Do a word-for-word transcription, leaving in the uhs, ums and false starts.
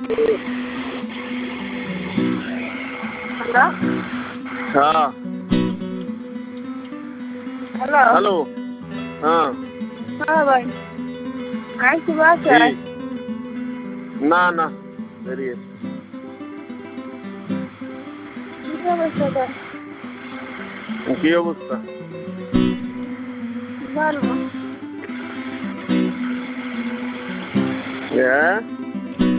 Hello হ্যাঁ hello hello হ্যাঁ হ্যাঁ ভাই আইসি কি বাসায় না না বেরিয়ে কি অবস্থা তোর? কি অবস্থা ভালো হ্যাঁ